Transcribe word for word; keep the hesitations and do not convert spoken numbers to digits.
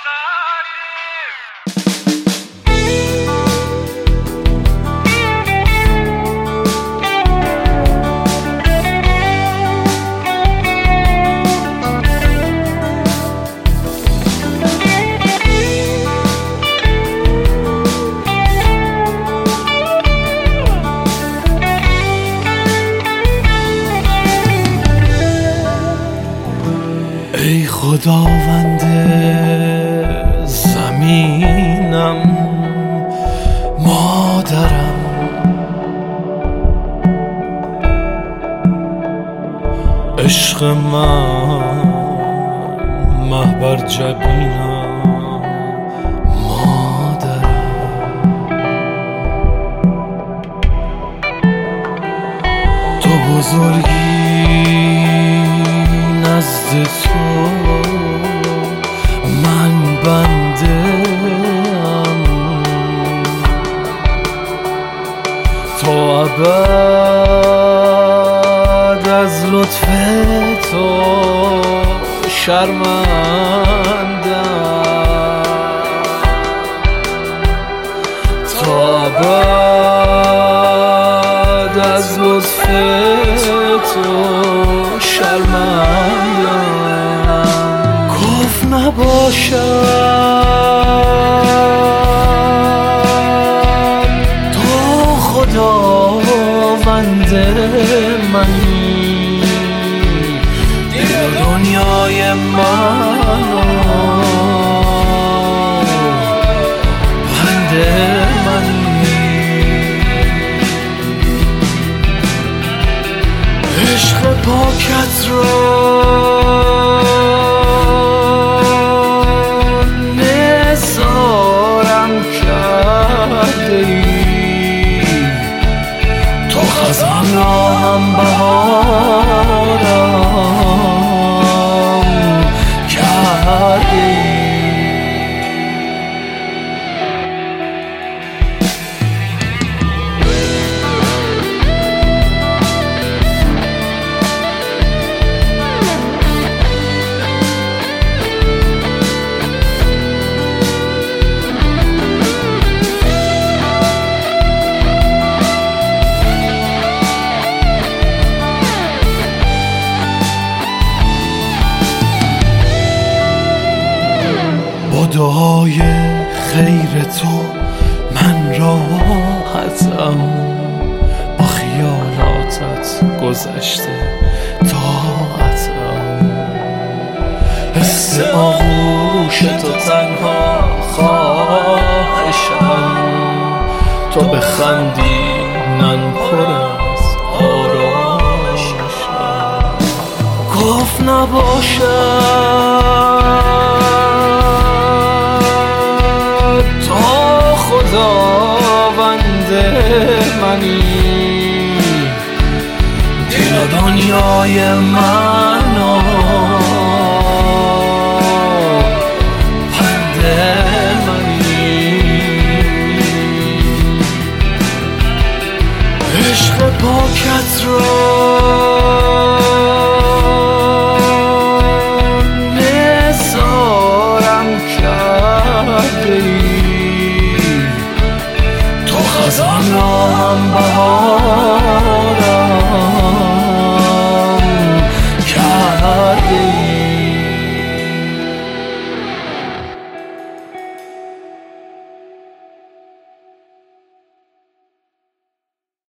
ای خداوند زمینم مادرم، عشق من محبر جبینم مادرم، تو بزرگی نزد تو من بنده ام، تا ابد از لطف تو شرمندم، تا ابد از لطف تو شرمندم. کف نباشم تو خداوند منی، دل و دنیای منو بنده منی، عشق پاکت را نثارم کرده ای، تو خزان را هم بهارم کرده ای. با دعای خیر تو من راحتم، با خیالاتت گذشته طاعتم، حس آغوش تو تنها خواهشم، تو بخندی من پر از آرامشم. کف نباشد تو خداوند منی، دل و دنیای منو بنده منی، عشق پاکت را نثارم کرده ای، تو خزان را هم بهار